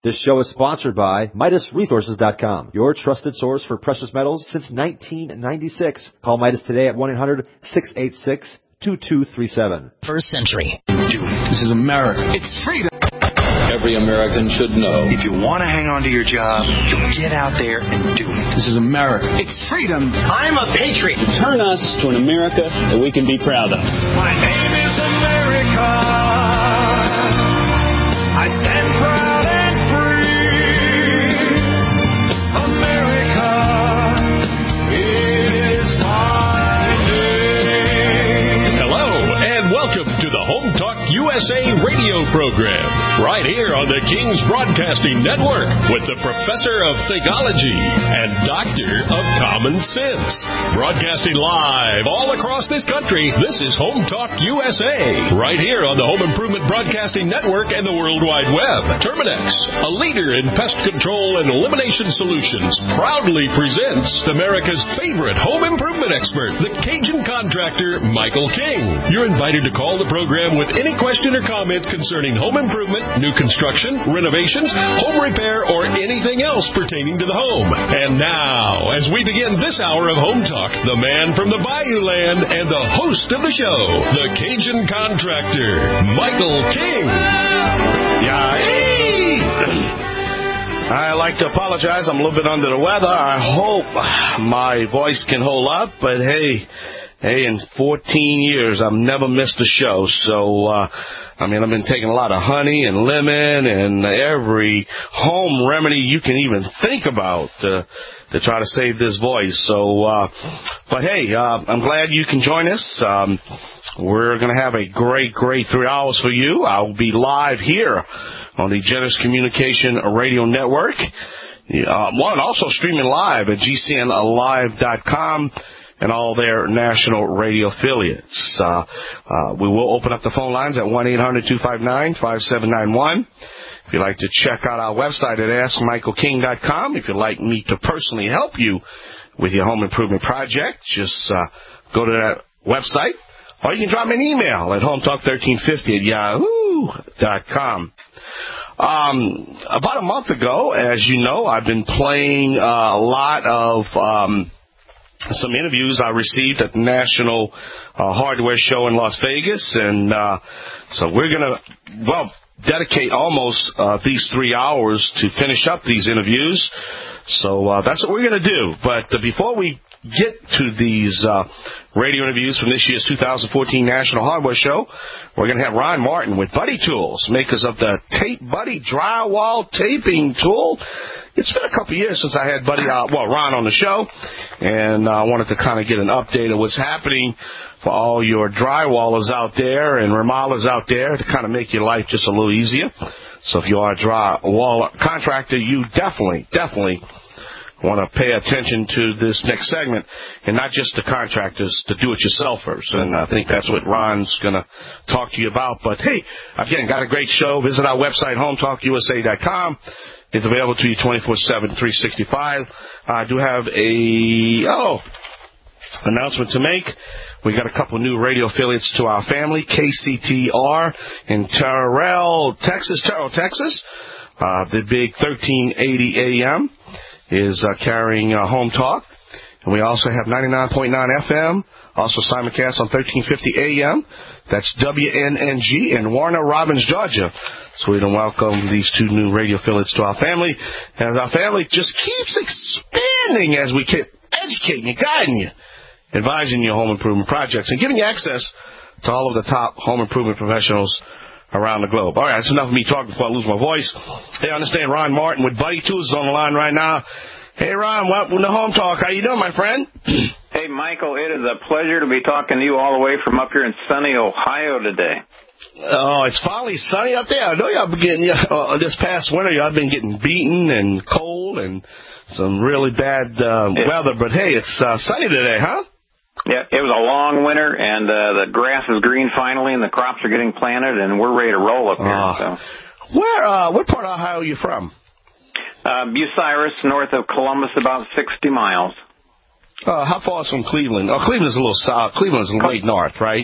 This show is sponsored by MidasResources.com, your trusted source for precious metals since 1996. Call Midas today at 1-800-686-2237. First Century. This is America. It's freedom. Every American should know. If you want to hang on to your job, you get out there and do it. This is America. It's freedom. I'm a patriot. Turn us to an America that we can be proud of. My name is America. I stand proud and free. America is my name. Hello, and welcome to the Home Talk USA radio program, right here on the King's Broadcasting Network, with the Professor of Theology and Doctor of Common Sense. Broadcasting live all across this country, this is Home Talk USA, right here on the Home Improvement Broadcasting Network and the World Wide Web. Terminex, a leader in pest control and elimination solutions, proudly presents America's favorite home improvement expert, the Cajun contractor, Michael King. You're invited to call the program with any question or comment concerning home improvement, new construction, renovations, home repair, or anything else pertaining to the home. And now, as we begin this hour of Home Talk, the man from the Bayou Land and the host of the show, the Cajun contractor, Michael King. I'd like to apologize. I'm a little bit under the weather. I hope my voice can hold up, but hey, in 14 years, I've never missed a show. So, I've been taking a lot of honey and lemon and every home remedy you can even think about to try to save this voice. So, but hey, I'm glad you can join us. We're going to have a great 3 hours for you. I'll be live here on the Generous Communication Radio Network. And also streaming live at GCNlive.com. and all their national radio affiliates. We will open up the phone lines at 1-800-259-5791. If you'd like to check out our website at AskMichaelKing.com, if you'd like me to personally help you with your home improvement project, just go to that website. Or you can drop me an email at hometalk1350@yahoo.com. About a month ago, as you know, I've been playing a lot of some interviews I received at the National Hardware Show in Las Vegas, and so we're going to, dedicate almost these 3 hours to finish up these interviews. So that's what we're going to do. But before we get to these radio interviews from this year's 2014 National Hardware Show, we're going to have Ron Martin with Buddy Tools, makers of the Tape Buddy drywall taping tool. It's been a couple of years since I had Ron on the show, and I wanted to kind of get an update of what's happening for all your drywallers out there and remodelers out there to kind of make your life just a little easier. So if you are a drywall contractor, you definitely want to pay attention to this next segment, and not just the contractors, the do-it-yourselfers. And I think that's what Ron's going to talk to you about. But, hey, again, got a great show. Visit our website, HometalkUSA.com. It's available to you 24/7, 365. I do have announcement to make. We got a couple new radio affiliates to our family, KCTR in Terrell, Texas. The big 1380 AM is carrying Home Talk. And we also have 99.9 FM, also simulcast on 1350 AM. That's WNNG in Warner Robins, Georgia. So we'd welcome these two new radio affiliates to our family. And our family just keeps expanding as we keep educating you, guiding you, advising you on home improvement projects, and giving you access to all of the top home improvement professionals around the globe. All right, that's enough of me talking before I lose my voice. Hey, I understand Ron Martin with Buddy Tools is on the line right now. Hey, Ron, welcome to Home Talk. How you doing, my friend? Hey, Michael, it is a pleasure to be talking to you all the way from up here in sunny Ohio today. Oh, it's finally sunny up there. I know y'all been getting, this past winter, y'all been getting beaten and cold and some really bad weather. But, hey, it's sunny today, huh? Yeah, it was a long winter, and the grass is green finally, and the crops are getting planted, and we're ready to roll up here. So. What part of Ohio are you from? Bucyrus, north of Columbus, about 60 miles. How far is from Cleveland? Oh, Cleveland's a little south. Cleveland's way north, right?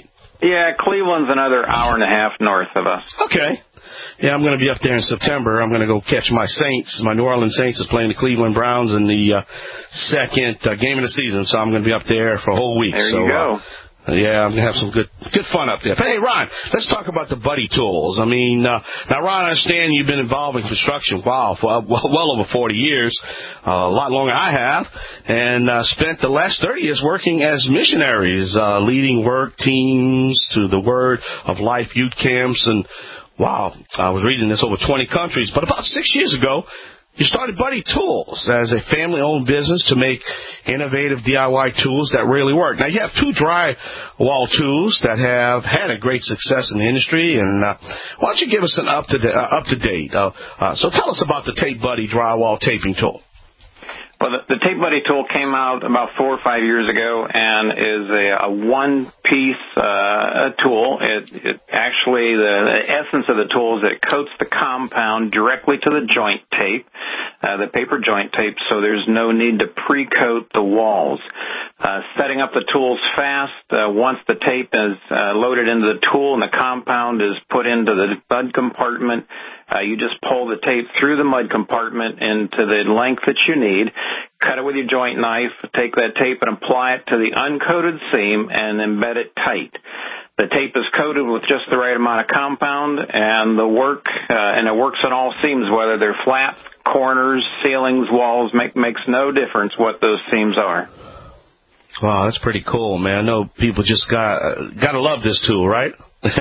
Yeah, Cleveland's another hour and a half north of us. Okay. Yeah, I'm going to be up there in September. I'm going to go catch my Saints. My New Orleans Saints is playing the Cleveland Browns in the second game of the season, so I'm going to be up there for a whole week. There you go. Yeah, I'm going to have some good fun up there. But, hey, Ron, let's talk about the Buddy tools. I mean, now, Ron, I understand you've been involved in construction, wow, for well over 40 years, a lot longer I have, and spent the last 30 years working as missionaries, leading work teams to the Word of Life youth camps, and, wow, I was reading this over 20 countries. But about 6 years ago, you started Buddy Tools as a family-owned business to make innovative DIY tools that really work. Now, you have 2 drywall tools that have had a great success in the industry, and why don't you give us an up-to-date? So tell us about the Tape Buddy drywall taping tool. Well, the Tape Buddy tool came out about 4 or 5 years ago and is a one-piece tool. It actually, the essence of the tool is it coats the compound directly to the joint tape, the paper joint tape, so there's no need to pre-coat the walls. Setting up the tools fast. Once the tape is loaded into the tool and the compound is put into the mud compartment, you just pull the tape through the mud compartment into the length that you need, cut it with your joint knife, take that tape and apply it to the uncoated seam and embed it tight. The tape is coated with just the right amount of compound, and it works on all seams, whether they're flat, corners, ceilings, walls, makes no difference what those seams are. Wow, that's pretty cool, man. I know people just gotta love this tool, right?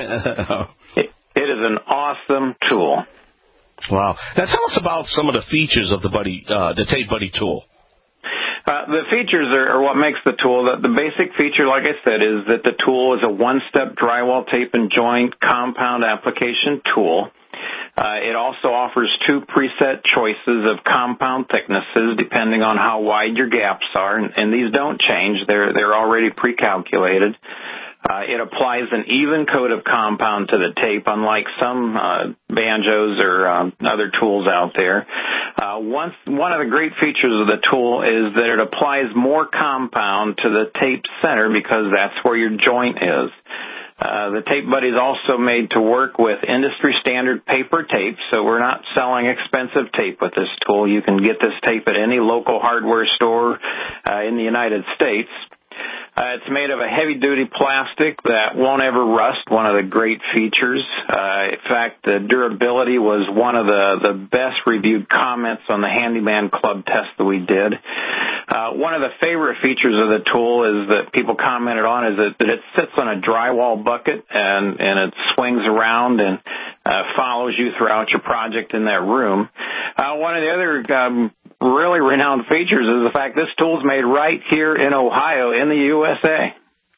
It is an awesome tool. Wow. Now tell us about some of the features of the Tape Buddy tool. The features are what makes the tool. The basic feature, like I said, is that the tool is a one-step drywall tape and joint compound application tool. It also offers 2 preset choices of compound thicknesses depending on how wide your gaps are, and these don't change. They're already pre-calculated. It applies an even coat of compound to the tape, unlike some banjos or other tools out there. One of the great features of the tool is that it applies more compound to the tape center because that's where your joint is. The Tape Buddy is also made to work with industry-standard paper tape, so we're not selling expensive tape with this tool. You can get this tape at any local hardware store in the United States. It's made of a heavy-duty plastic that won't ever rust, one of the great features. In fact, the durability was one of the best-reviewed comments on the Handyman Club test that we did. One of the favorite features of the tool is that people commented on is that it sits on a drywall bucket and it swings around and follows you throughout your project in that room. One of the other really renowned features is the fact this tool is made right here in Ohio, in the USA.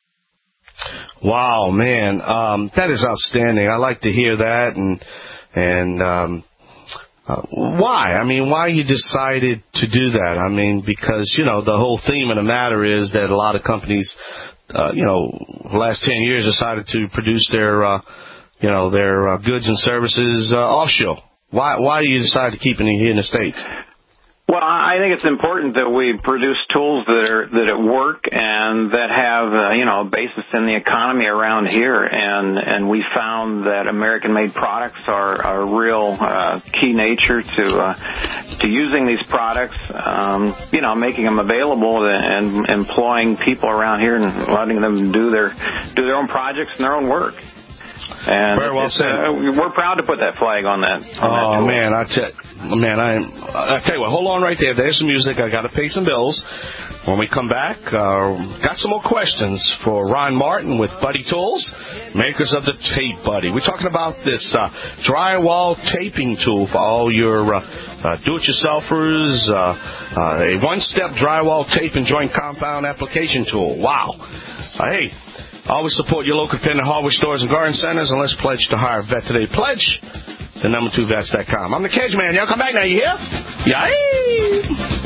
Wow, man, that is outstanding. I like to hear that, and why? I mean, why you decided to do that? I mean, because the whole theme of the matter is that a lot of companies, the last 10 years decided to produce their goods and services offshore. Why do you decide to keep it here in the States? Well, I think it's important that we produce tools that work and that have a basis in the economy around here, and we found that American-made products are a real key nature to using these products, making them available and employing people around here and letting them do their own projects and their own work. And very well said. We're proud to put that flag on that. Man, I tell you what, hold on right there. There's some music. I got to pay some bills. When we come back, got some more questions for Ron Martin with Buddy Tools, makers of the Tape Buddy. We're talking about this drywall taping tool for all your do-it-yourselfers, a one-step drywall tape and joint compound application tool. Wow. Hey. Always support your local independent hardware stores and garden centers, and let's pledge to hire a vet today. Pledge to number2vets.com. I'm the Cage Man. Y'all come back now. You hear? Yay!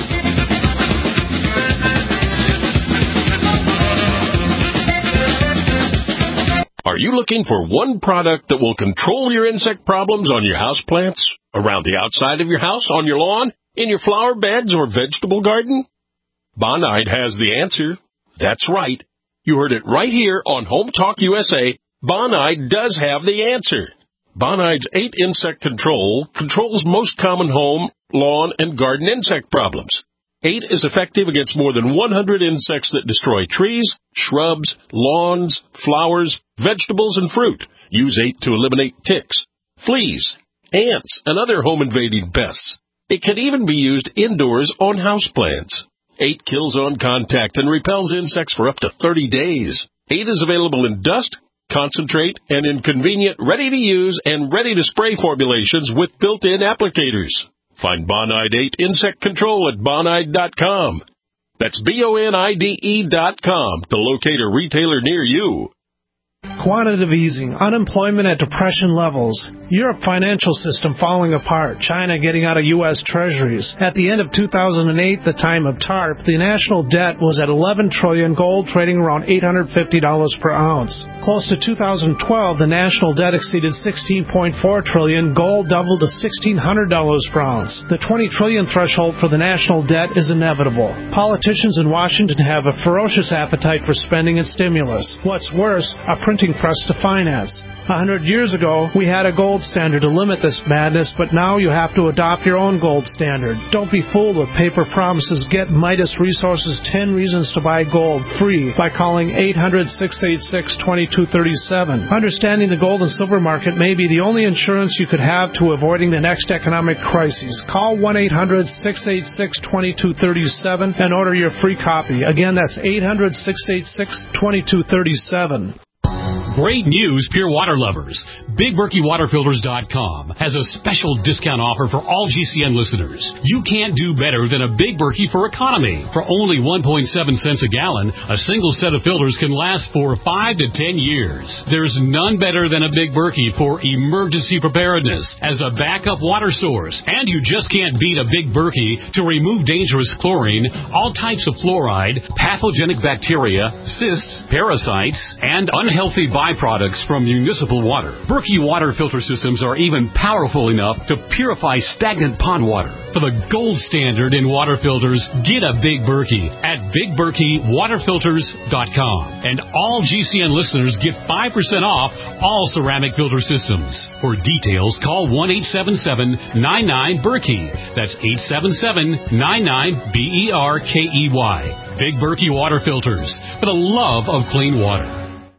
Are you looking for one product that will control your insect problems on your house plants, around the outside of your house, on your lawn, in your flower beds or vegetable garden? Bonide has the answer. That's right. You heard it right here on Home Talk USA Bonide does have the answer. Bonide's 8 insect control controls most common home, lawn, and garden insect problems. 8 is effective against more than 100 insects that destroy trees, shrubs, lawns, flowers, vegetables, and fruit. Use 8 to eliminate ticks, fleas, ants, and other home-invading pests. It can even be used indoors on houseplants. 8 kills on contact and repels insects for up to 30 days. 8 is available in dust, concentrate, and in convenient, ready-to-use and ready-to-spray formulations with built-in applicators. Find Bonide 8 Insect Control at Bonide.com. That's BONIDE.com to locate a retailer near you. Quantitative easing, unemployment at depression levels, Europe financial system falling apart, China getting out of U.S. treasuries. At the end of 2008, the time of TARP, the national debt was at $11 trillion, gold trading around $850 per ounce. Close to 2012, the national debt exceeded $16.4 trillion, gold doubled to $1,600 per ounce. The $20 trillion threshold for the national debt is inevitable. Politicians in Washington have a ferocious appetite for spending and stimulus. What's worse, a printing press to finance. 100 years ago, we had a gold standard to limit this madness, but now you have to adopt your own gold standard. Don't be fooled with paper promises. Get Midas Resources 10 Reasons to Buy Gold free by calling 800-686-2237. Understanding the gold and silver market may be the only insurance you could have to avoiding the next economic crisis. Call 1-800-686-2237 and order your free copy. Again, that's 800-686-2237. Great news, pure water lovers. BigBerkeyWaterFilters.com has a special discount offer for all GCN listeners. You can't do better than a Big Berkey for economy. For only 1.7 cents a gallon, a single set of filters can last for 5 to 10 years. There's none better than a Big Berkey for emergency preparedness as a backup water source. And you just can't beat a Big Berkey to remove dangerous chlorine, all types of fluoride, pathogenic bacteria, cysts, parasites, and unhealthy byproducts from municipal water. Berkey water filter systems are even powerful enough to purify stagnant pond water. For the gold standard in water filters, get a Big Berkey at BigBerkeyWaterFilters.com. And all GCN listeners get 5% off all ceramic filter systems. For details, call 1-877-99-BERKEY. That's 877-99-BERKEY. Big Berkey Water Filters, for the love of clean water.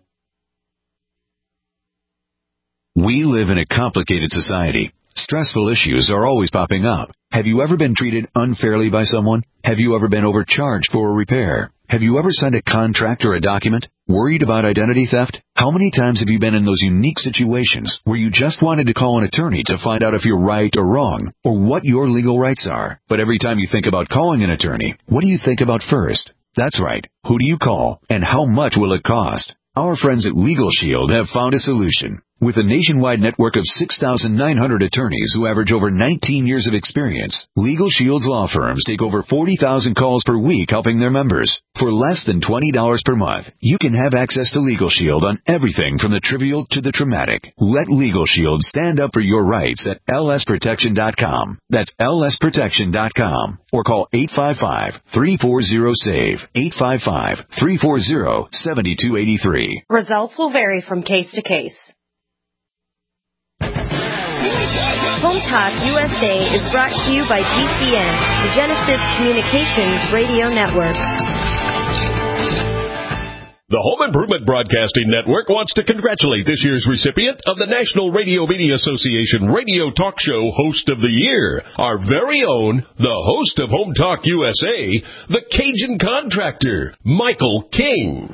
We live in a complicated society. Stressful issues are always popping up. Have you ever been treated unfairly by someone? Have you ever been overcharged for a repair? Have you ever signed a contract or a document? Worried about identity theft? How many times have you been in those unique situations where you just wanted to call an attorney to find out if you're right or wrong, or what your legal rights are? But every time you think about calling an attorney, what do you think about first? That's right. Who do you call, and how much will it cost? Our friends at Legal Shield have found a solution. With a nationwide network of 6,900 attorneys who average over 19 years of experience, Legal Shield's law firms take over 40,000 calls per week helping their members. For less than $20 per month, you can have access to Legal Shield on everything from the trivial to the traumatic. Let Legal Shield stand up for your rights at lsprotection.com. That's lsprotection.com. Or call 855-340-SAVE, 855-340-7283. Results will vary from case to case. Home Talk USA is brought to you by GCN, the Genesis Communications Radio Network. The Home Improvement Broadcasting Network wants to congratulate this year's recipient of the National Radio Media Association Radio Talk Show Host of the Year, our very own, the host of Home Talk USA, the Cajun Contractor, Michael King.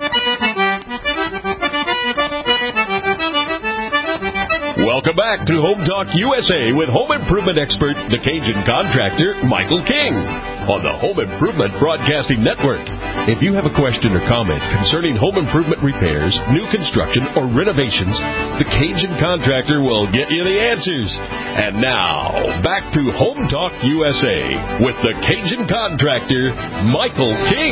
Welcome back to Home Talk USA with home improvement expert, the Cajun Contractor, Michael King, on the Home Improvement Broadcasting Network. If you have a question or comment concerning home improvement repairs, new construction, or renovations, the Cajun Contractor will get you the answers. And now, back to Home Talk USA with the Cajun Contractor, Michael King.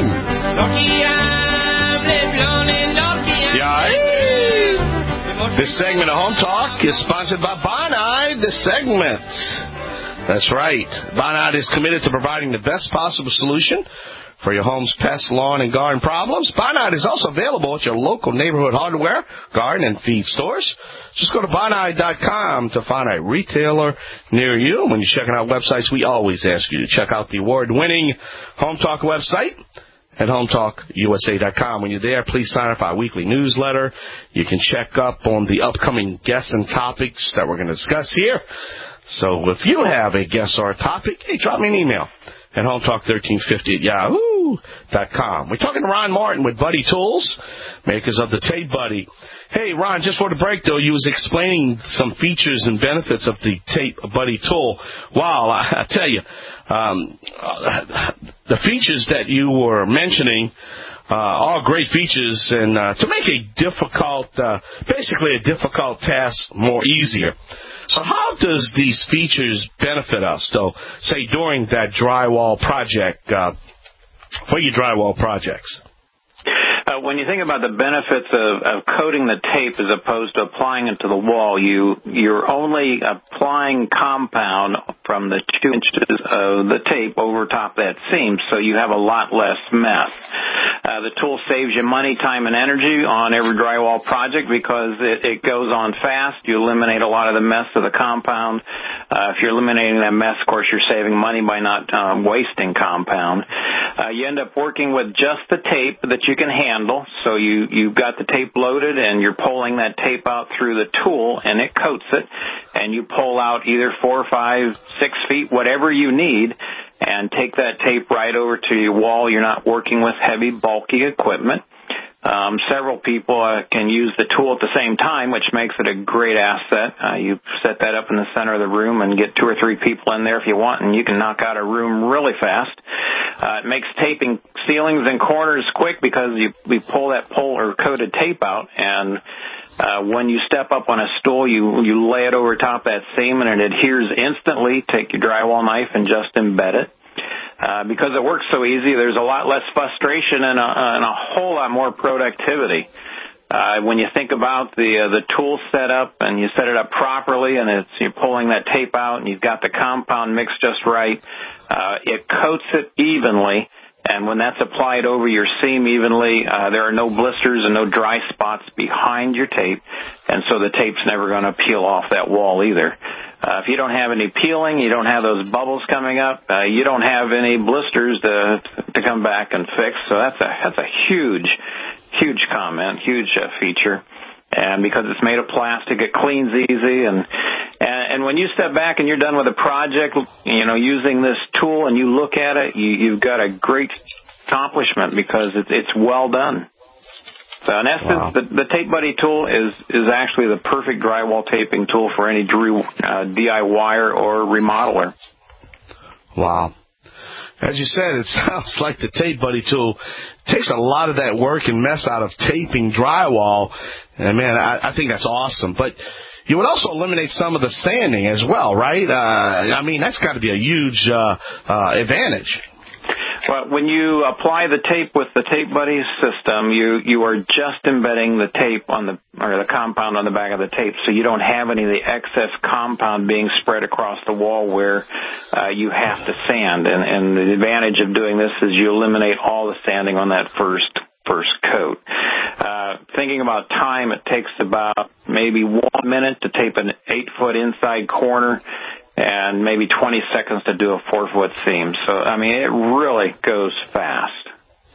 This segment of Home Talk is sponsored by Bonide, the segment. That's right. Bonide is committed to providing the best possible solution for your home's pest, lawn, and garden problems. Bonide is also available at your local neighborhood hardware, garden, and feed stores. Just go to Bonide.com to find a retailer near you. When you're checking out websites, we always ask you to check out the award-winning Home Talk website at HomeTalkUSA.com. When you're there, please sign up for our weekly newsletter. You can check up on the upcoming guests and topics that we're going to discuss here. So if you have a guest or a topic, hey, drop me an email at HomeTalk1350@yahoo.com. We're talking to Ron Martin with Buddy Tools, makers of the Tape Buddy. Hey, Ron, just for the break, though, you was explaining some features and benefits of the Tape Buddy tool. Wow, I tell you, the features that you were mentioning are great features, and to make a difficult task more easier. So how does these features benefit us, though, say during that drywall project, for your drywall projects? When you think about the benefits of coating the tape as opposed to applying it to the wall, you're only applying compound from the 2 inches of the tape over top that seam, so you have a lot less mess. The tool saves you money, time, and energy on every drywall project because it goes on fast. You eliminate a lot of the mess of the compound. If you're eliminating that mess, of course, you're saving money by not wasting compound. You end up working with just the tape that you can handle. So you've got the tape loaded and you're pulling that tape out through the tool and it coats it, and you pull out either 4, 5, 6 feet, whatever you need, and take that tape right over to your wall. You're not working with heavy, bulky equipment. Several people can use the tool at the same time, which makes it a great asset. You set that up in the center of the room and get 2 or 3 people in there if you want, and you can knock out a room really fast. It makes taping ceilings and corners quick because we pull that or coated tape out, and when you step up on a stool, you lay it over top that seam, and it adheres instantly. Take your drywall knife and just embed it. Because it works so easy, there's a lot less frustration and a whole lot more productivity. When you think about the tool setup and you set it up properly, and you're pulling that tape out and you've got the compound mixed just right, it coats it evenly. And when that's applied over your seam evenly, there are no blisters and no dry spots behind your tape, and so the tape's never going to peel off that wall either. If you don't have any peeling, you don't have those bubbles coming up, you don't have any blisters to come back and fix. So that's a huge comment, huge feature. And because it's made of plastic, it cleans easy. And when you step back and you're done with a project, using this tool, and you look at it, you've got a great accomplishment because it's well done. So in essence, wow, the Tape Buddy tool is actually the perfect drywall taping tool for any DIYer or remodeler. Wow. As you said, it sounds like the Tape Buddy tool takes a lot of that work and mess out of taping drywall. And, man, I think that's awesome. But you would also eliminate some of the sanding as well, right? That's got to be a huge advantage. Well, when you apply the tape with the Tape Buddy system, you are just embedding the tape the compound on the back of the tape, so you don't have any of the excess compound being spread across the wall where you have to sand. And the advantage of doing this is you eliminate all the sanding on that first coat. Thinking about time, it takes about maybe 1 minute to tape an 8-foot inside corner, and maybe 20 seconds to do a 4-foot seam. So, it really goes fast.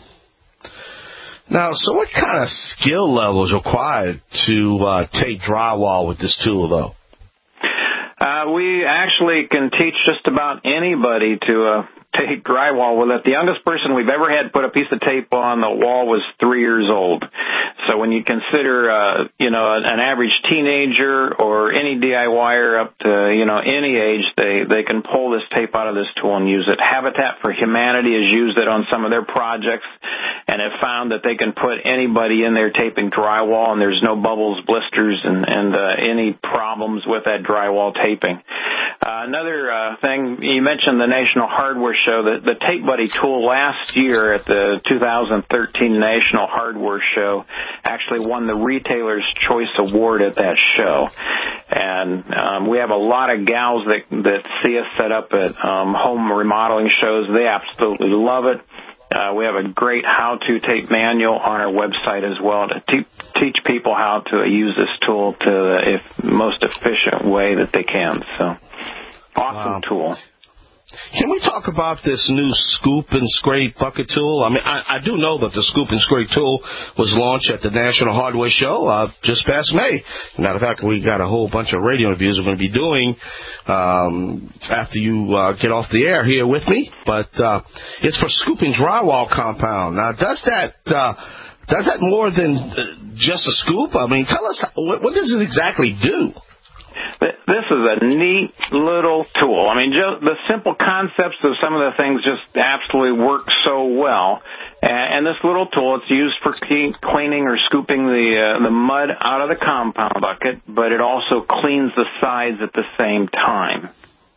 Now, so what kind of skill level is required to tape drywall with this tool, though? We actually can teach just about anybody to tape drywall with it. The youngest person we've ever had put a piece of tape on the wall was 3 years old. So when you consider, an average teenager or any DIYer up to, any age, they can pull this tape out of this tool and use it. Habitat for Humanity has used it on some of their projects and have found that they can put anybody in there taping drywall, and there's no bubbles, blisters, and any problems with that drywall taping. Another thing, you mentioned the National Hardware Show. The Tape Buddy tool last year at the 2013 National Hardware Show actually won the Retailer's Choice Award at that show. And we have a lot of gals that see us set up at home remodeling shows. They absolutely love it. We have a great how-to tape manual on our website as well to teach people how to use this tool to the most efficient way that they can. So, awesome tool. Can we talk about this new scoop and scrape bucket tool? I mean, I do know that the scoop and scrape tool was launched at the National Hardware Show just past May. Matter of fact, we got a whole bunch of radio interviews we're going to be doing after you get off the air here with me. But it's for scooping drywall compound. Now, does that more than just a scoop? I mean, tell us, what does it exactly do? This is a neat little tool. I mean, just the simple concepts of some of the things just absolutely work so well. And this little tool, it's used for cleaning or scooping the mud out of the compound bucket, but it also cleans the sides at the same time.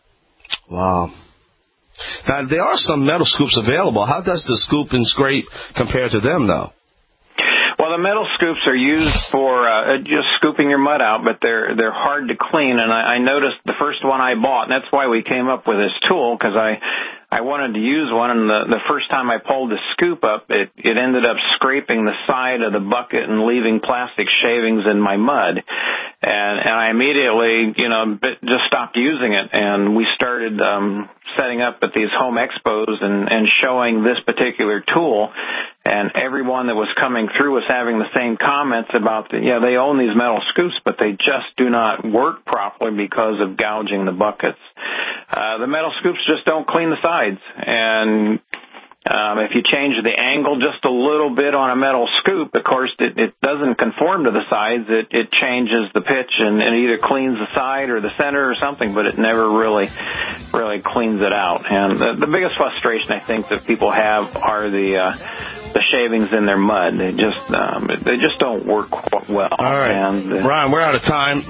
Wow. Now, there are some metal scoops available. How does the scoop and scrape compare to them, though? Well, the metal scoops are used for just scooping your mud out, but they're hard to clean. And I noticed the first one I bought, and that's why we came up with this tool, because I wanted to use one, and the first time I pulled the scoop up, it ended up scraping the side of the bucket and leaving plastic shavings in my mud. And I immediately, just stopped using it, and we started setting up at these home expos and showing this particular tool. And everyone that was coming through was having the same comments about, they own these metal scoops, but they just do not work properly because of gouging the buckets. The metal scoops just don't clean the sides. And if you change the angle just a little bit on a metal scoop, of course, it doesn't conform to the sides. It changes the pitch and it either cleans the side or the center or something, but it never really cleans it out. And the biggest frustration I think that people have are the shavings in their mud. They just don't work quite well. All right. And, Ron, we're out of time.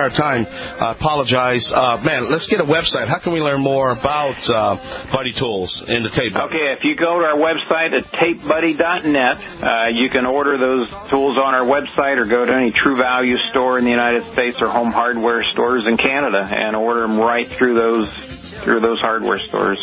I apologize. Man, let's get a website. How can we learn more about Buddy Tools in the Tape Buddy? Okay, if you go to our website at tapebuddy.net, you can order those tools on our website or go to any True Value store in the United States or Home Hardware stores in Canada and order them right through those hardware stores.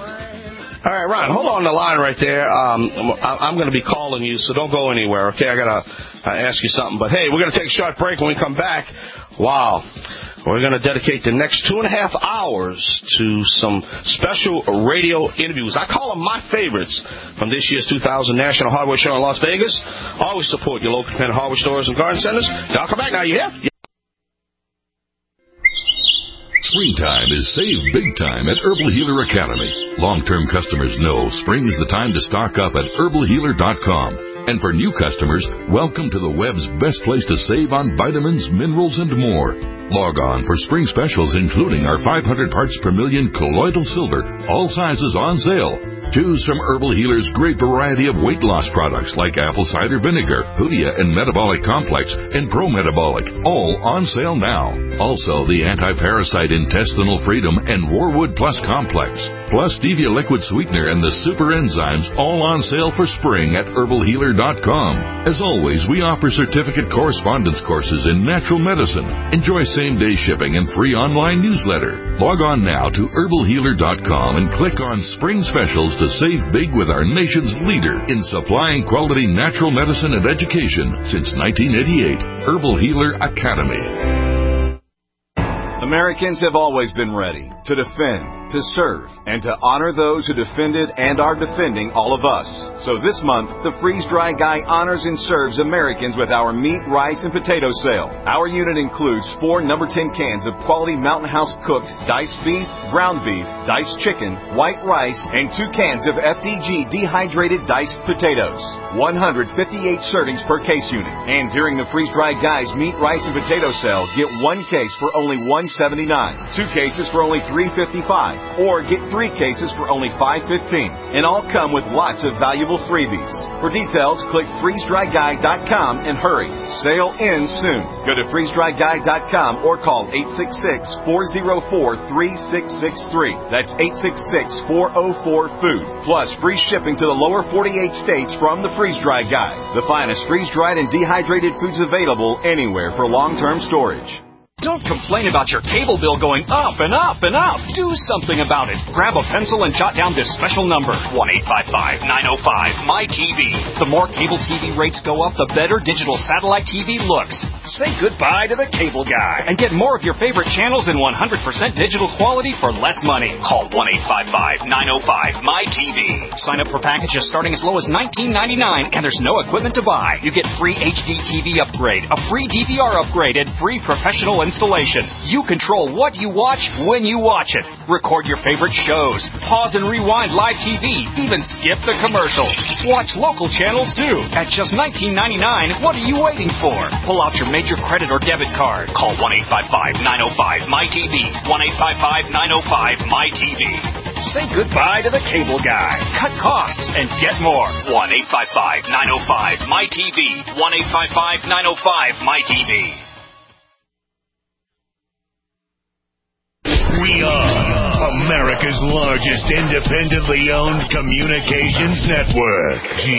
All right, Ron, hold on the line right there. I'm going to be calling you, so don't go anywhere, okay? I got to ask you something. But, hey, we're going to take a short break. When we come back, wow, we're going to dedicate the next 2.5 hours to some special radio interviews. I call them my favorites from this year's 2000 National Hardware Show in Las Vegas. Always support your local independent hardware stores and garden centers. Now, come back now, you have? Springtime is save big time at Herbal Healer Academy. Long-term customers know spring is the time to stock up at herbalhealer.com. And for new customers, welcome to the web's best place to save on vitamins, minerals, and more. Log on for spring specials, including our 500 parts per million colloidal silver, all sizes on sale. Choose from Herbal Healer's great variety of weight loss products like apple cider vinegar, Hoodia and Metabolic Complex, and Pro Metabolic, all on sale now. Also, the Anti-Parasite Intestinal Freedom and Warwood Plus Complex, plus Stevia Liquid Sweetener and the Super Enzymes, all on sale for spring at herbalhealer.com. As always, we offer certificate correspondence courses in natural medicine. Enjoy same-day shipping and free online newsletter. Log on now to herbalhealer.com and click on Spring Specials to save big with our nation's leader in supplying quality natural medicine and education since 1988, Herbal Healer Academy. Americans have always been ready to defend, to serve, and to honor those who defended and are defending all of us. So this month, the Freeze Dry Guy honors and serves Americans with our meat, rice, and potato sale. Our unit includes 4 number 10 cans of quality Mountain House cooked diced beef, ground beef, diced chicken, white rice, and 2 cans of FDG dehydrated diced potatoes. 158 servings per case unit. And during the Freeze Dry Guy's meat, rice, and potato sale, get 1 case for only $1.79, 2 cases for only $3.55, or get 3 cases for only $5.15. And all come with lots of valuable freebies. For details, click freezedryguy.com and hurry. Sale ends soon. Go to freezedryguy.com or call 866-404-3663. That's 866-404-FOOD. Plus free shipping to the lower 48 states from the Freeze Dry Guy. The finest freeze-dried and dehydrated foods available anywhere for long-term storage. Don't complain about your cable bill going up and up and up. Do something about it. Grab a pencil and jot down this special number, 1-855-905-MY-TV. The more cable TV rates go up, the better digital satellite TV looks. Say goodbye to the cable guy and get more of your favorite channels in 100% digital quality for less money. Call 1-855-905-MY-TV. Sign up for packages starting as low as $19.99, and there's no equipment to buy. You get free HD TV upgrade, a free DVR upgrade, and free professional installation. You control what you watch when you watch it. Record your favorite shows. Pause and rewind live TV. Even skip the commercials. Watch local channels too. At just $19.99, what are you waiting for? Pull out your major credit or debit card. Call 1-855-905-MY-TV. 1-855-905-MY-TV. Say goodbye to the cable guy. Cut costs and get more. 1-855-905-MY-TV. 1-855-905-MY-TV. We are America's largest independently owned communications network,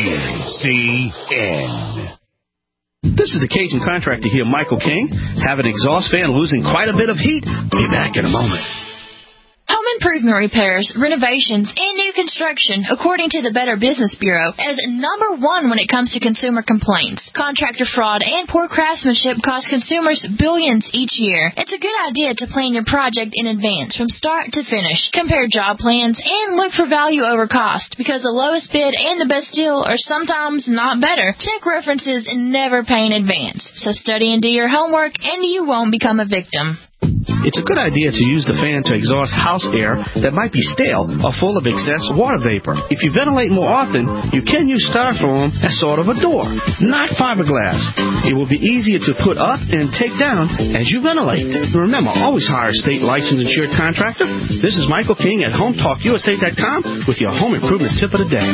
GCN. This is the Cajun contractor here, Michael King. Have an exhaust fan losing quite a bit of heat? Be back in a moment. Home improvement repairs, renovations, and new construction, according to the Better Business Bureau, is number one when it comes to consumer complaints. Contractor fraud and poor craftsmanship cost consumers billions each year. It's a good idea to plan your project in advance from start to finish. Compare job plans and look for value over cost, because the lowest bid and the best deal are sometimes not better. Check references and never pay in advance. So study and do your homework, and you won't become a victim. It's a good idea to use the fan to exhaust house air that might be stale or full of excess water vapor. If you ventilate more often, you can use styrofoam as sort of a door, not fiberglass. It will be easier to put up and take down as you ventilate. Remember, always hire a state licensed insured contractor. This is Michael King at HomeTalkUSA.com with your home improvement tip of the day.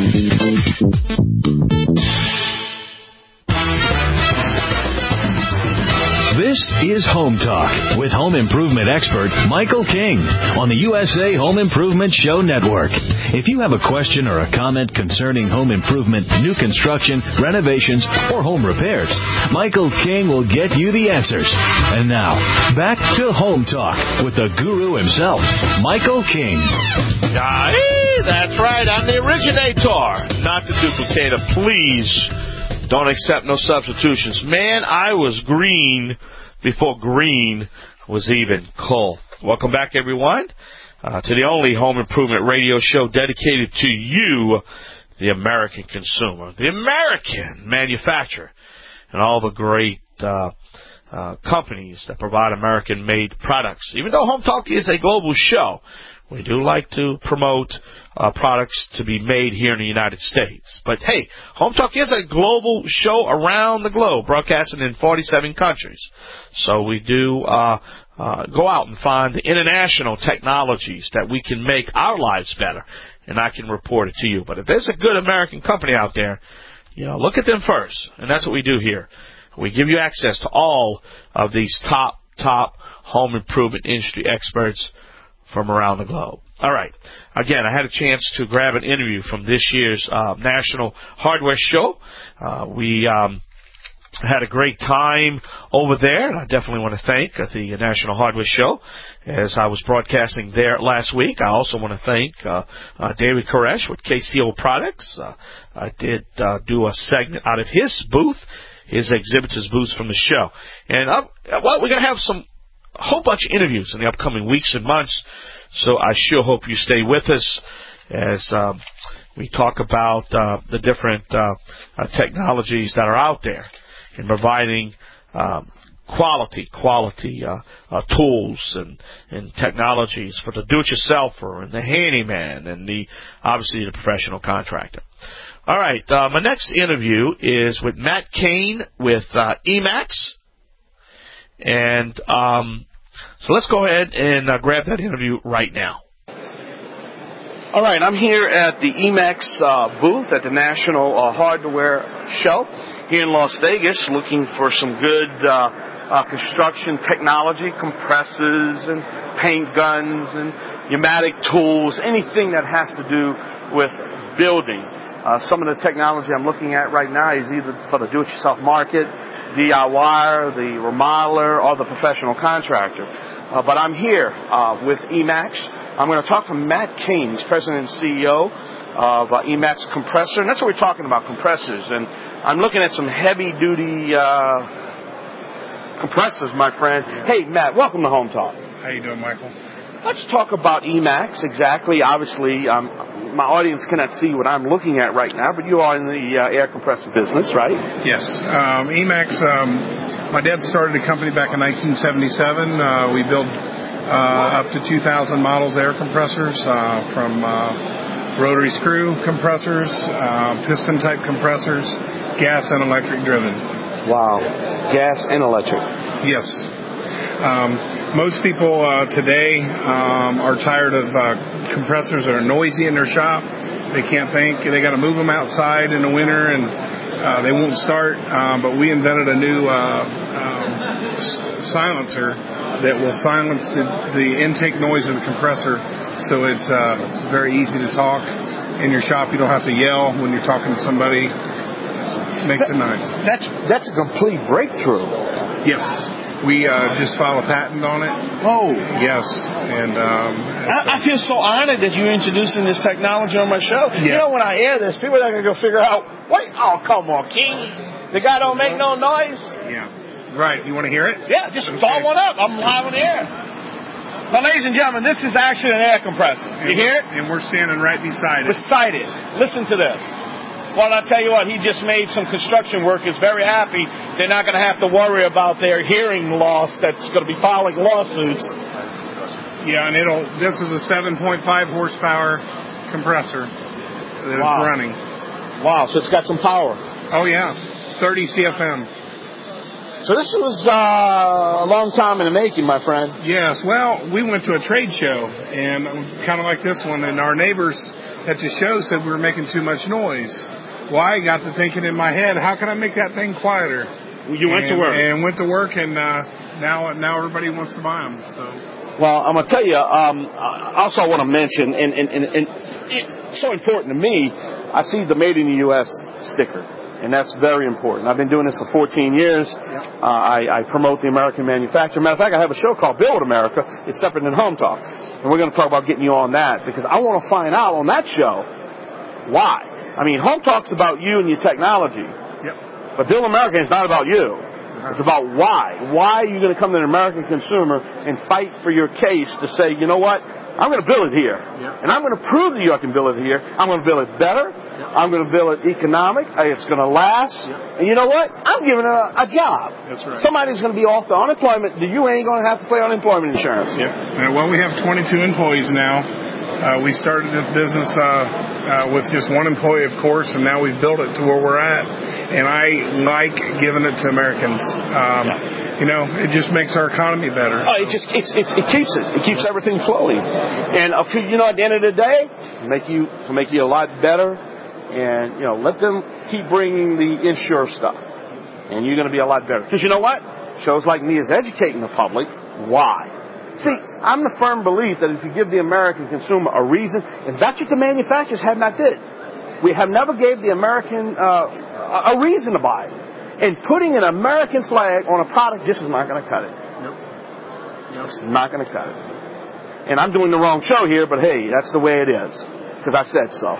This is Home Talk with home improvement expert Michael King on the USA Home Improvement Show Network. If you have a question or a comment concerning home improvement, new construction, renovations, or home repairs, Michael King will get you the answers. And now, back to Home Talk with the guru himself, Michael King. That's right. I'm the originator, not the duplicator. Please don't accept no substitutions. Man, I was green before green was even cool. Welcome back, everyone, to the only home improvement radio show dedicated to you, the American consumer, the American manufacturer, and all the great companies that provide American-made products. Even though Home Talk is a global show, we do like to promote products to be made here in the United States. But, hey, Home Talk is a global show around the globe, broadcasting in 47 countries. So we do go out and find the international technologies that we can make our lives better, and I can report it to you. But if there's a good American company out there, look at them first, and that's what we do here. We give you access to all of these top home improvement industry experts from around the globe. All right. Again, I had a chance to grab an interview from this year's National Hardware Show. We had a great time over there, and I definitely want to thank the National Hardware Show as I was broadcasting there last week. I also want to thank David Koresh with KCO Products. I did do a segment out of his booth, his exhibitors' booth from the show. And we're going to have a whole bunch of interviews in the upcoming weeks and months, so I sure hope you stay with us as we talk about the different technologies that are out there in providing quality tools and technologies for the do-it-yourselfer and the handyman and obviously the professional contractor. All right, my next interview is with Matt Kane with Emax. And so let's go ahead and grab that interview right now. All right, I'm here at the Emax booth at the National Hardware Show here in Las Vegas, looking for some good construction technology, compressors and paint guns and pneumatic tools, anything that has to do with building. Some of the technology I'm looking at right now is either for the do-it-yourself market, DIYer, the remodeler, or the professional contractor. But I'm here with Emax. I'm going to talk to Matt King, he's president and CEO of Emax Compressor, and that's what we're talking about, compressors. And I'm looking at some heavy-duty compressors, my friend. Hey, Matt, welcome to Home Talk. How you doing, Michael? Let's talk about Emax exactly. Obviously, my audience cannot see what I'm looking at right now, but you are in the air compressor business, right? Yes. Emax, my dad started a company back in 1977. We built up to 2,000 models air compressors, from rotary screw compressors, piston-type compressors, gas and electric driven. Wow. Gas and electric. Yes. Most people today are tired of compressors that are noisy in their shop. They can't think. They got to move them outside in the winter, and they won't start. But we invented a new silencer that will silence the intake noise of the compressor, so it's very easy to talk in your shop. You don't have to yell when you're talking to somebody. Makes it nice. That's a complete breakthrough. Yes. We just filed a patent on it. Oh. Yes. And I feel so honored that you're introducing this technology on my show. Yeah. You know, when I air this, people are going to go figure out, wait, oh, come on, King. The guy don't make no noise? Yeah. Right. You want to hear it? Yeah, just call one up. I'm live on the air. Now, ladies and gentlemen, this is actually an air compressor. You hear it? And we're standing right beside it. Beside it. Listen to this. Well, I'll tell you what, he just made some construction workers very happy. They're not going to have to worry about their hearing loss that's going to be filing lawsuits. Yeah, and this is a 7.5 horsepower compressor that is running. Wow, so it's got some power. Oh, yeah. 30 CFM. So this was a long time in the making, my friend. Yes, well, we went to a trade show, and kind of like this one, and our neighbors at the show said we were making too much noise. Well, I got to thinking in my head, how can I make that thing quieter? You went to work. And went to work, and now everybody wants to buy them. So. Well, I'm going to tell you, also I want to mention, and it's so important to me, I see the Made in the U.S. sticker, and that's very important. I've been doing this for 14 years. Yep. I promote the American manufacturer. Matter of fact, I have a show called Build America. It's separate than Home Talk. And we're going to talk about getting you on that, because I want to find out on that show why. I mean, Home Talk's about you and your technology. Yep. But Build America is not about you. It's about why. Why are you going to come to an American consumer and fight for your case to say, you know what, I'm going to build it here. Yep. And I'm going to prove that you can build it here. I'm going to build it better. Yep. I'm going to build it economic. It's going to last. Yep. And you know what? I'm giving it a job. That's right. Somebody's going to be off the unemployment. You ain't going to have to pay unemployment insurance. Yep. Well, we have 22 employees now. We started this business with just one employee, of course, and now we've built it to where we're at. And I like giving it to Americans. You know, it just makes our economy better. Oh, it keeps it. It keeps everything flowing. And you know, at the end of the day, to make you a lot better. And you know, let them keep bringing the insure stuff, and you're going to be a lot better. Because you know what? Shows like me is educating the public. Why? See, I'm the firm belief that if you give the American consumer a reason, and that's what the manufacturers have not did. We have never gave the American a reason to buy it. And putting an American flag on a product just is not going to cut it. Nope. It's not going to cut it. And I'm doing the wrong show here, but hey, that's the way it is. Because I said so.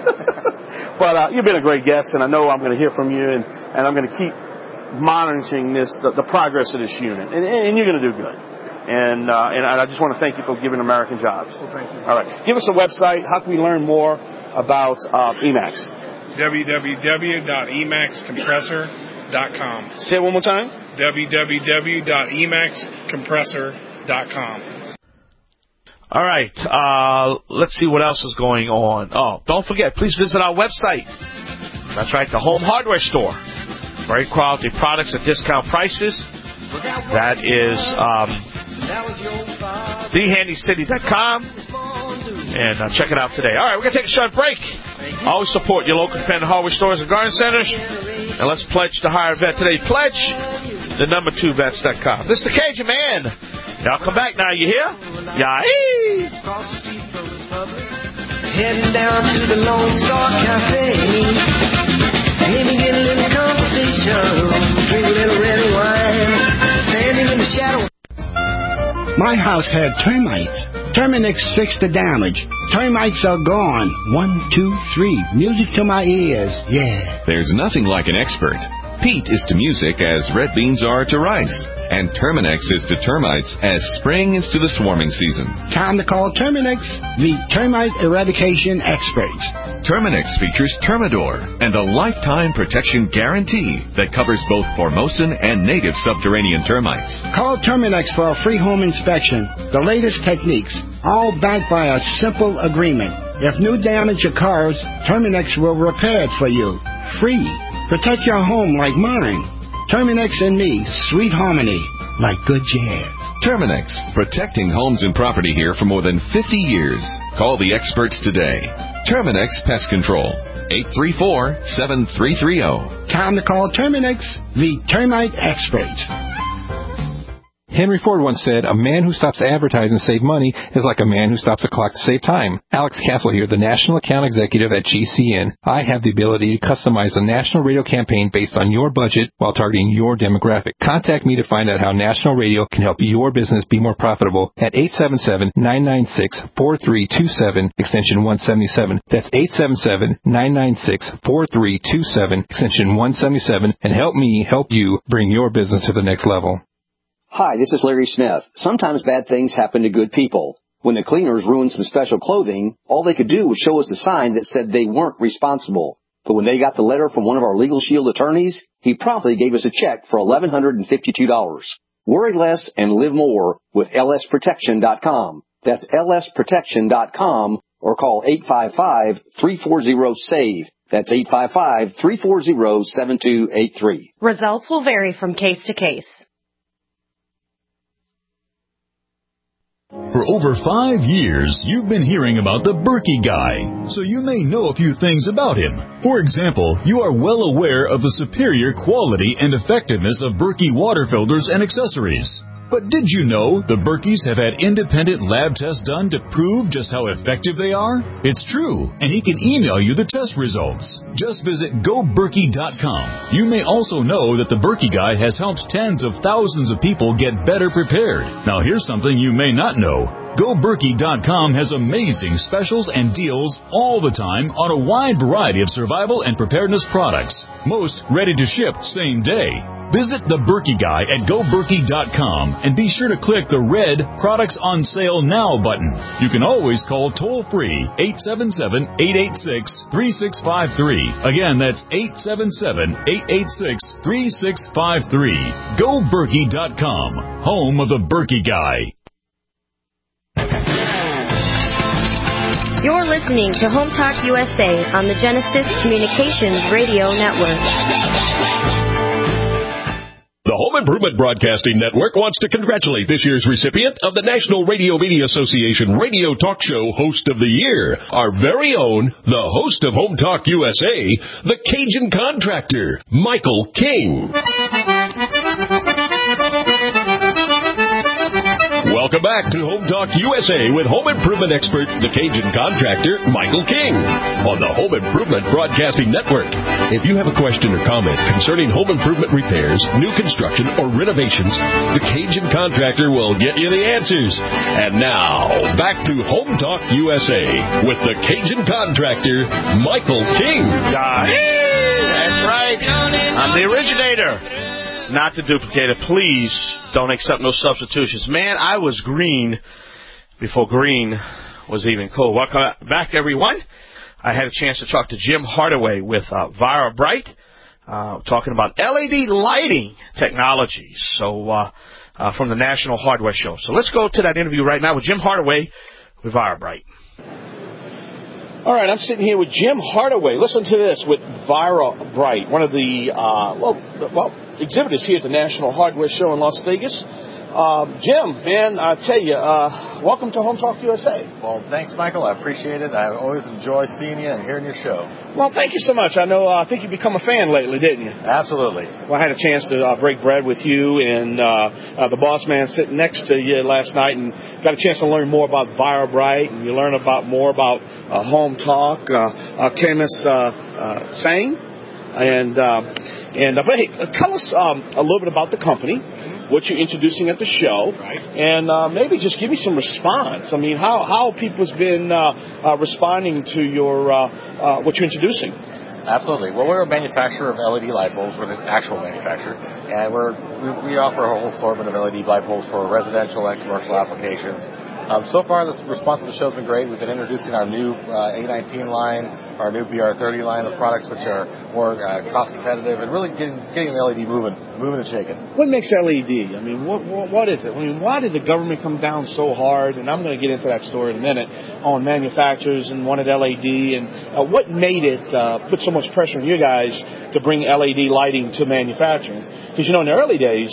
But you've been a great guest, and I know I'm going to hear from you, and I'm going to keep monitoring the progress of this unit. And you're going to do good. And I just want to thank you for giving American jobs. Well, thank you. All right. Give us a website. How can we learn more about Emax? www.emaxcompressor.com. Say it one more time. www.emaxcompressor.com. All right. Let's see what else is going on. Oh, don't forget, please visit our website. That's right, the Home Hardware Store. Very quality products at discount prices. That is thehandycity.com. And check it out today. All right, we're going to take a short break. Always support your local independent hardware stores and garden centers. And let's pledge to hire a vet today. Pledge the number2vets.com. This is the Cajun Man. Y'all come back now, you hear? Yah-ee! Heading down to the Lone Star Cafe. Maybe get a little conversation, drink a little red wine, standing in the shadow. My house had termites. Terminix fixed the damage. Termites are gone. 1, 2, 3. Music to my ears. Yeah. There's nothing like an expert. Peat is to music as red beans are to rice. And Terminix is to termites as spring is to the swarming season. Time to call Terminix, the termite eradication experts. Terminix features Termidor and a lifetime protection guarantee that covers both Formosan and native subterranean termites. Call Terminix for a free home inspection. The latest techniques, all backed by a simple agreement. If new damage occurs, Terminix will repair it for you. Free. Protect your home like mine. Terminix and me, sweet harmony, like good jazz. Terminix, protecting homes and property here for more than 50 years. Call the experts today. Terminix Pest Control, 834-7330. Time to call Terminix, the termite experts. Henry Ford once said, a man who stops advertising to save money is like a man who stops a clock to save time. Alex Castle here, the National Account Executive at GCN. I have the ability to customize a national radio campaign based on your budget while targeting your demographic. Contact me to find out how national radio can help your business be more profitable at 877-996-4327, extension 177. That's 877-996-4327, extension 177, and help me help you bring your business to the next level. Hi, this is Larry Smith. Sometimes bad things happen to good people. When the cleaners ruined some special clothing, all they could do was show us the sign that said they weren't responsible. But when they got the letter from one of our Legal Shield attorneys, he promptly gave us a check for $1,152. Worry less and live more with lsprotection.com. That's lsprotection.com or call 855-340-SAVE. That's 855-340-7283. Results will vary from case to case. For over 5 years, you've been hearing about the Berkey Guy, so you may know a few things about him. For example, you are well aware of the superior quality and effectiveness of Berkey water filters and accessories. But did you know the Berkeys have had independent lab tests done to prove just how effective they are? It's true, and he can email you the test results. Just visit GoBerkey.com. You may also know that the Berkey Guy has helped tens of thousands of people get better prepared. Now here's something you may not know. GoBerkey.com has amazing specials and deals all the time on a wide variety of survival and preparedness products. Most ready to ship same day. Visit the Berkey Guy at GoBerkey.com and be sure to click the red Products on Sale Now button. You can always call toll-free 877-886-3653. Again, that's 877-886-3653. GoBerkey.com, home of the Berkey Guy. You're listening to Home Talk USA on the Genesis Communications Radio Network. The Home Improvement Broadcasting Network wants to congratulate this year's recipient of the National Radio Media Association Radio Talk Show Host of the Year, our very own, the host of Home Talk USA, the Cajun Contractor, Michael King. Welcome back to Home Talk USA with home improvement expert, the Cajun Contractor, Michael King, on the Home Improvement Broadcasting Network. If you have a question or comment concerning home improvement repairs, new construction, or renovations, the Cajun Contractor will get you the answers. And now, back to Home Talk USA with the Cajun Contractor, Michael King. That's right. I'm the originator. Not to duplicate it. Please don't accept no substitutions. Man, I was green before green was even cool. Welcome back, everyone. I had a chance to talk to Jim Hardaway with ViraBright, talking about LED lighting technologies. So, from the National Hardware Show. So let's go to that interview right now with Jim Hardaway with ViraBright. All right, I'm sitting here with Jim Hardaway. Listen to this with ViraBright, one of the exhibitors here at the National Hardware Show in Las Vegas. Jim, man, I tell you, welcome to Home Talk USA. Well, thanks, Michael. I appreciate it. I always enjoy seeing you and hearing your show. Well, thank you so much. I think you've become a fan lately, didn't you? Absolutely. Well, I had a chance to break bread with you and the boss man sitting next to you last night, and got a chance to learn more about ViraBright, and you learn more about Home Talk. Chemist Sang. But hey, tell us a little bit about the company, what you're introducing at the show, and maybe just give me some response. I mean, how people's been responding to your what you're introducing. Absolutely. Well, we're a manufacturer of LED light bulbs. We're the actual manufacturer, and we offer a whole assortment of LED light bulbs for residential and commercial applications. So far, the response to the show has been great. We've been introducing our new A19 line, our new BR30 line of products, which are more cost competitive, and really getting the LED moving and shaking. What makes LED? I mean, what is it? I mean, why did the government come down so hard? And I'm going to get into that story in a minute on manufacturers and wanted LED, and what made it put so much pressure on you guys to bring LED lighting to manufacturing? Because in the early days,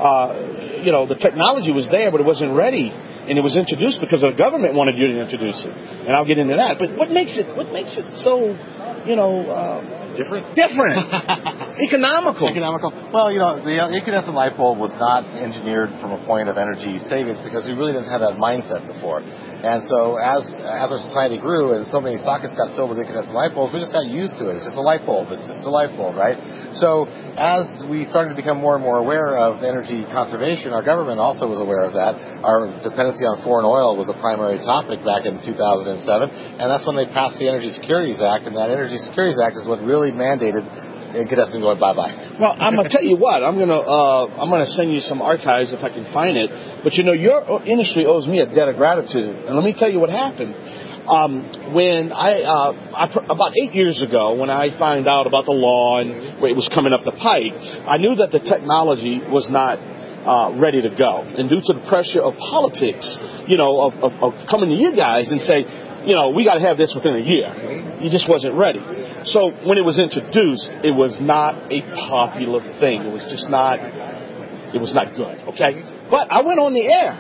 the technology was there, but it wasn't ready. And it was introduced because the government wanted you to introduce it, and I'll get into that. But what makes it so, different? Economical. Well, the incandescent light bulb was not engineered from a point of energy savings because we really didn't have that mindset before. And so as our society grew and so many sockets got filled with incandescent light bulbs, we just got used to it. It's just a light bulb. It's just a light bulb, right? So as we started to become more and more aware of energy conservation, our government also was aware of that. Our dependency on foreign oil was a primary topic back in 2007, and that's when they passed the Energy Securities Act, and that Energy Securities Act is what really mandated incandescent going bye-bye. Well, I'm gonna tell you what. I'm gonna send you some archives if I can find it. But your industry owes me a debt of gratitude, and let me tell you what happened. When about 8 years ago, when I found out about the law and where it was coming up the pipe, I knew that the technology was not ready to go, and due to the pressure of politics, of coming to you guys and say, we got to have this within a year. It just wasn't ready. So when it was introduced, it was not a popular thing. It was just not. It was not good. Okay, but I went on the air,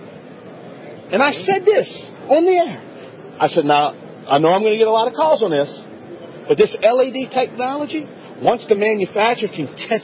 and I said this on the air. I said, now I know I'm going to get a lot of calls on this, but this LED technology, once the manufacturer can catch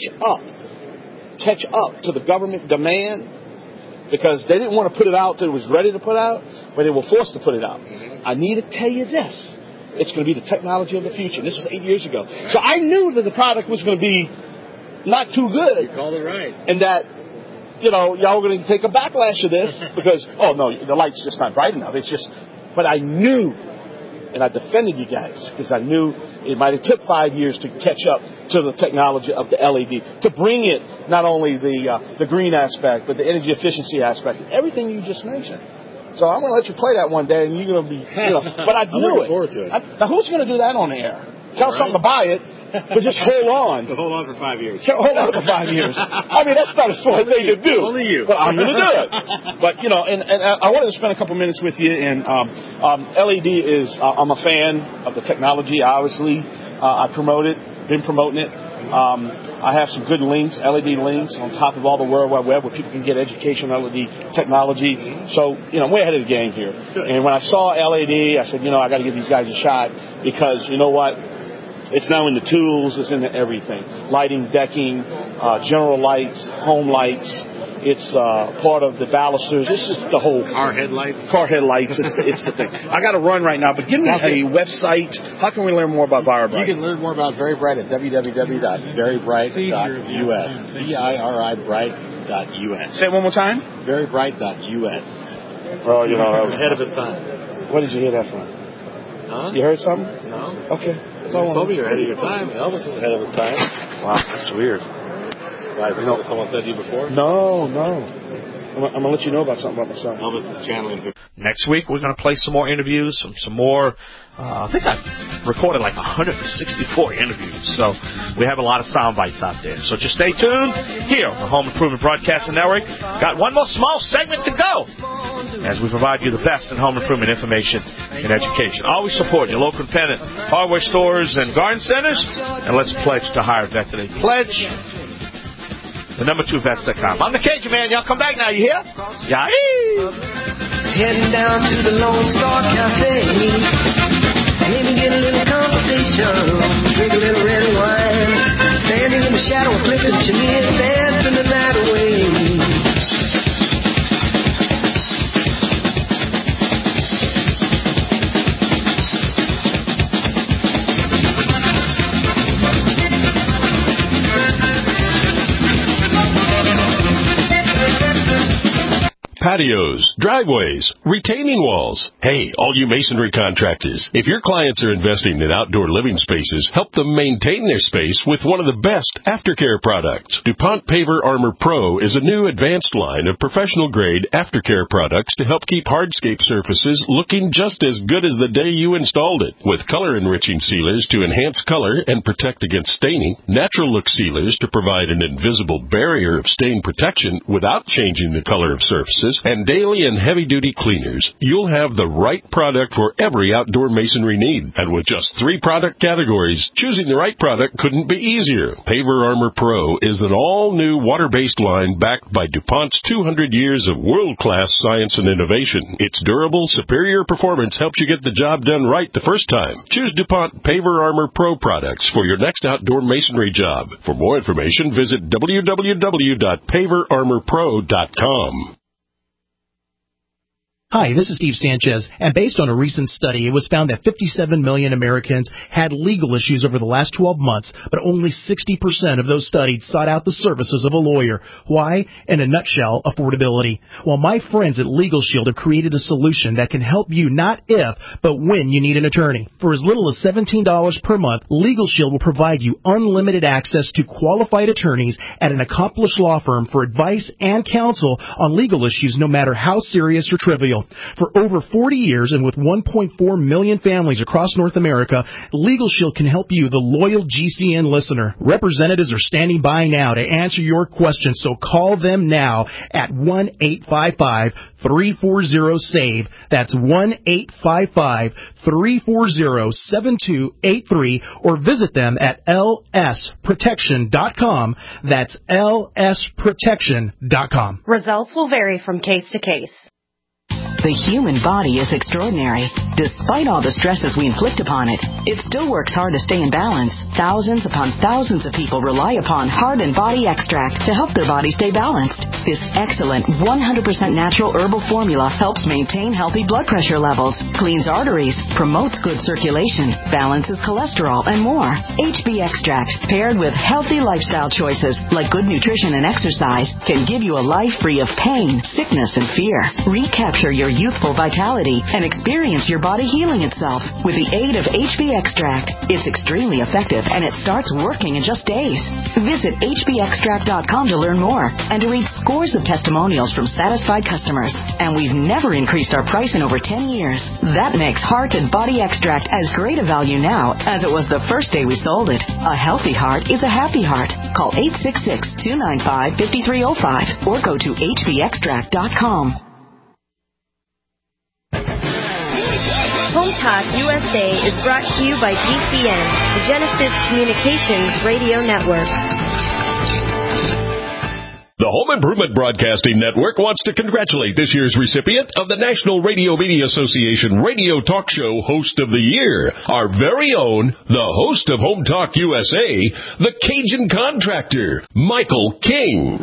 up to the government demand, because they didn't want to put it out till it was ready to put out, but they were forced to put it out. I need to tell you this. It's going to be the technology of the future. This was 8 years ago. So I knew that the product was going to be not too good. You called it right. And that, y'all were going to take a backlash of this because, oh, no, the light's just not bright enough. It's just, but I knew, and I defended you guys because I knew it might have took 5 years to catch up to the technology of the LED, to bring it not only the green aspect, but the energy efficiency aspect, everything you just mentioned. So I'm going to let you play that one day, and you're going to be, but I knew I'm looking forward to it. Now, who's going to do that on the air? Tell something to buy it, but just hold on. Hold on for 5 years. Hold on for 5 years. I mean, that's not a smart thing to do. Only you. But I'm going to do it. But, and I wanted to spend a couple minutes with you. And LED is, I'm a fan of the technology, obviously. I promote it, been promoting it. I have some good links, LED links, on top of all the World Wide Web where people can get education on LED technology. So, I'm way ahead of the game here. Good. And when I saw LED, I said, I got to give these guys a shot because, you know what? It's now in the tools. It's in everything. Lighting, decking, general lights, home lights. It's part of the balusters. It's just the whole... Car headlights. It's the thing. I got to run right now, but give me a website. How can we learn more about VeriBrite? You can learn more about VeriBrite at www.veribrite.us. VeriBrite.us. Say it one more time. VeriBrite.us. Well, that was ahead of its time. Where did you hear that from? Huh? You heard something? No. Okay. You told me you're ahead of your time. Elvis is ahead of his time. Wow, that's weird. Why, is that what someone said to you before? No. I'm going to let you know about something about myself. Elvis is channeling. Next week, we're going to play some more interviews, some more. I think I've recorded like 164 interviews, so we have a lot of sound bites out there. So just stay tuned here on the Home Improvement Broadcasting Network. Got one more small segment to go as we provide you the best in home improvement information and education. Always support your local independent hardware stores and garden centers, and let's pledge to hire a vet today. Pledge. The number2vets.com. I'm the Cajun Man. Y'all come back now. You hear? Yeah. Heading down to the Lone Star Cafe. Maybe get a little conversation. Drink a little red wine. Standing in the shadow of flickering chimneys. Dancing the night away. patios, driveways, retaining walls. Hey, all you masonry contractors, if your clients are investing in outdoor living spaces, help them maintain their space with one of the best aftercare products. DuPont Paver Armor Pro is a new advanced line of professional-grade aftercare products to help keep hardscape surfaces looking just as good as the day you installed it. With color-enriching sealers to enhance color and protect against staining, natural look sealers to provide an invisible barrier of stain protection without changing the color of surfaces, and daily and heavy-duty cleaners, you'll have the right product for every outdoor masonry need. And with just 3 product categories, choosing the right product couldn't be easier. Paver Armor Pro is an all-new water-based line backed by DuPont's 200 years of world-class science and innovation. Its durable, superior performance helps you get the job done right the first time. Choose DuPont Paver Armor Pro products for your next outdoor masonry job. For more information, visit www.paverarmorpro.com. Hi, this is Steve Sanchez, and based on a recent study, it was found that 57 million Americans had legal issues over the last 12 months, but only 60% of those studied sought out the services of a lawyer. Why? In a nutshell, affordability. Well, my friends at Legal Shield have created a solution that can help you not if, but when you need an attorney. For as little as $17 per month, Legal Shield will provide you unlimited access to qualified attorneys at an accomplished law firm for advice and counsel on legal issues, no matter how serious or trivial. For over 40 years and with 1.4 million families across North America, Legal Shield can help you, the loyal GCN listener. Representatives are standing by now to answer your questions, so call them now at 1-855-340-SAVE. That's 1-855-340-7283, or visit them at lsprotection.com. That's lsprotection.com. Results will vary from case to case. The human body is extraordinary. Despite all the stresses we inflict upon it, it still works hard to stay in balance. Thousands upon thousands of people rely upon Heart and Body Extract to help their body stay balanced. This excellent 100% natural herbal formula helps maintain healthy blood pressure levels, cleans arteries, promotes good circulation, balances cholesterol, and more. HB Extract, paired with healthy lifestyle choices like good nutrition and exercise, can give you a life free of pain, sickness, and fear. Recapture your youthful vitality and experience your body healing itself with the aid of HB Extract. It's extremely effective and it starts working in just days. Visit hbextract.com to learn more and to read scores of testimonials from satisfied customers. And we've never increased our price in over 10 years. That makes Heart and Body Extract as great a value now as it was the first day we sold it. A healthy heart is a happy heart. Call 866-295-5305 or go to hbextract.com. Home Talk USA is brought to you by GCN, the Genesis Communications Radio Network. The Home Improvement Broadcasting Network wants to congratulate this year's recipient of the National Radio Media Association Radio Talk Show Host of the Year, our very own, the host of Home Talk USA, the Cajun Contractor, Michael King.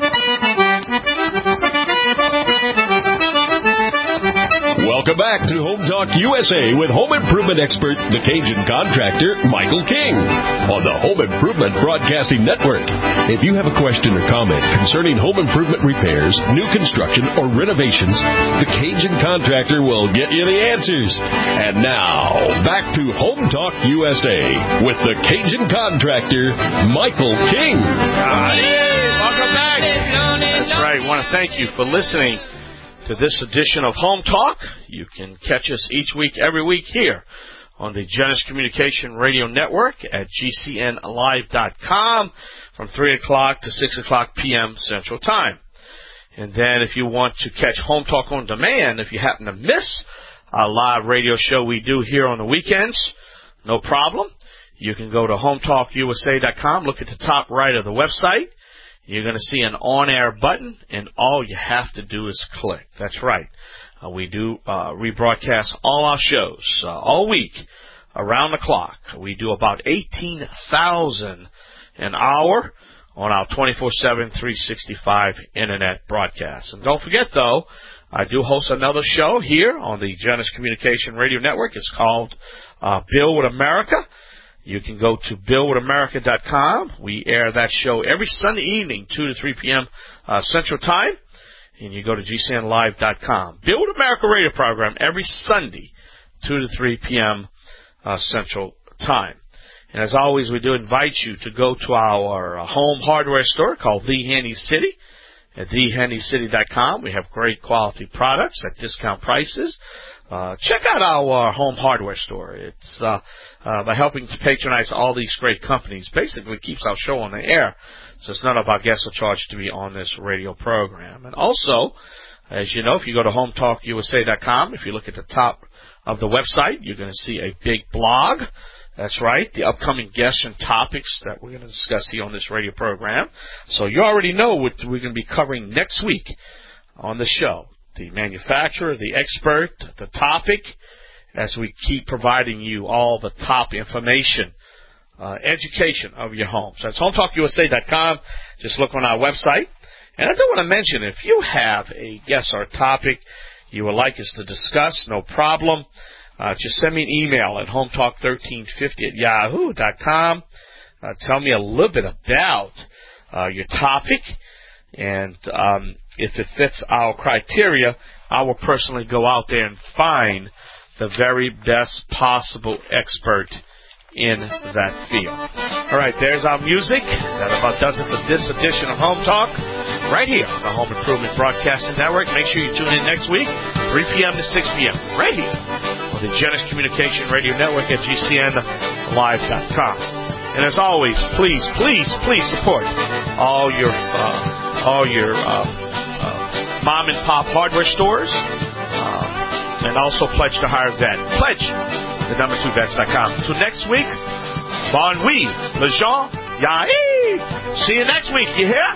Welcome back to Home Talk USA with home improvement expert, the Cajun Contractor, Michael King, on the Home Improvement Broadcasting Network. If you have a question or comment concerning home improvement repairs, new construction, or renovations, the Cajun Contractor will get you the answers. And now, back to Home Talk USA with the Cajun Contractor, Michael King. Welcome back. That's right. I want to thank you for listening to this edition of Home Talk. You can catch us each week, every week here on the Genesis Communication Radio Network at GCNlive.com from 3 o'clock to 6 o'clock p.m. Central Time. And then if you want to catch Home Talk on demand, if you happen to miss a live radio show we do here on the weekends, no problem. You can go to HomeTalkUSA.com, look at the top right of the website. You're going to see an on-air button, and all you have to do is click. That's right. We do rebroadcast all our shows all week around the clock. We do about 18,000 an hour on our 24/7, 365 Internet broadcast. And don't forget, though, I do host another show here on the Genesis Communication Radio Network. It's called Build with America. You can go to BuildWithAmerica.com. We air that show every Sunday evening, 2 to 3 p.m. Central Time. and you go to GCNlive.com. Build America radio program every Sunday, 2 to 3 p.m. Central Time. And as always, we do invite you to go to our home hardware store called The Handy City at thehandycity.com. We have great quality products at discount prices. Check out our home hardware store. It's by helping to patronize all these great companies, basically keeps our show on the air, since none of our guests are charged to be on this radio program. And also, as you know, if you go to HomeTalkUSA.com, if you look at the top of the website, you're going to see a big blog. That's right, the upcoming guests and topics that we're going to discuss here on this radio program. So you already know what we're going to be covering next week on the show. The manufacturer, the expert, the topic, as we keep providing you all the top information, education of your home. So that's HomeTalkUSA.com. Just look on our website. And I do want to mention, if you have a guest or a topic you would like us to discuss, no problem. Just send me an email at hometalk1350@yahoo.com. Tell me a little bit about your topic, and if it fits our criteria, I will personally go out there and find the very best possible expert in that field. All right, there's our music. That about does it for this edition of Home Talk, right here on the Home Improvement Broadcasting Network. Make sure you tune in next week, 3 p.m. to 6 p.m., right here on the Genesis Communication Radio Network at GCNlive.com. And as always, please, please, please support all your mom and pop hardware stores, and also pledge to hire vet. Pledge the number2vets.com. Until next week, bon nuit, Lejean, Yahi. See you next week, you hear?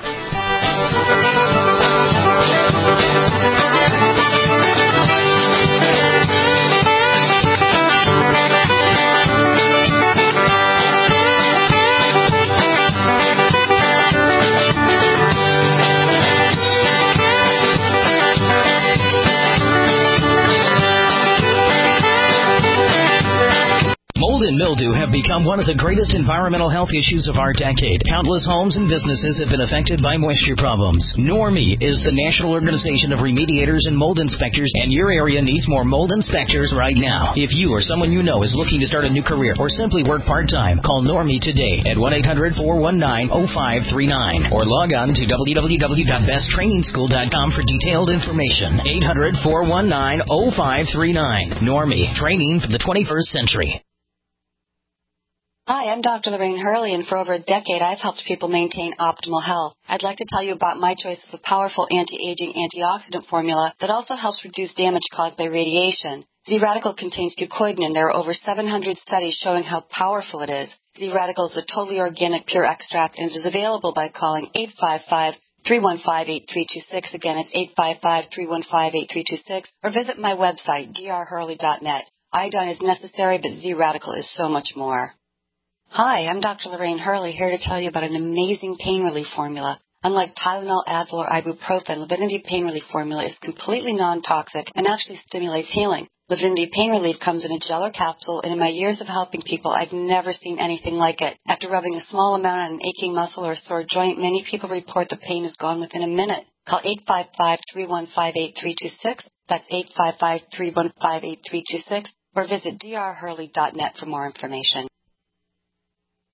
Mold and mildew have become one of the greatest environmental health issues of our decade. Countless homes and businesses have been affected by moisture problems. NORMI is the National Organization of Remediators and Mold Inspectors, and your area needs more mold inspectors right now. If you or someone you know is looking to start a new career or simply work part-time, call NORMI today at 1-800-419-0539 or log on to www.besttrainingschool.com for detailed information. 800-419-0539. NORMI, training for the 21st century. Hi, I'm Dr. Lorraine Hurley, and for over a decade I've helped people maintain optimal health. I'd like to tell you about my choice of a powerful anti-aging antioxidant formula that also helps reduce damage caused by radiation. Z-Radical contains fucoidan, and there are over 700 studies showing how powerful it is. Z-Radical is a totally organic pure extract, and it is available by calling 855-315-8326. Again, it's 855-315-8326, or visit my website, drhurley.net. Iodine is necessary, but Z-Radical is so much more. Hi, I'm Dr. Lorraine Hurley, here to tell you about an amazing pain relief formula. Unlike Tylenol, Advil, or ibuprofen, Livinity Pain Relief Formula is completely non-toxic and actually stimulates healing. Livinity Pain Relief comes in a gel or capsule, and in my years of helping people, I've never seen anything like it. After rubbing a small amount on an aching muscle or a sore joint, many people report the pain is gone within a minute. Call 855-315-8326. That's 855-315-8326. Or visit drhurley.net for more information.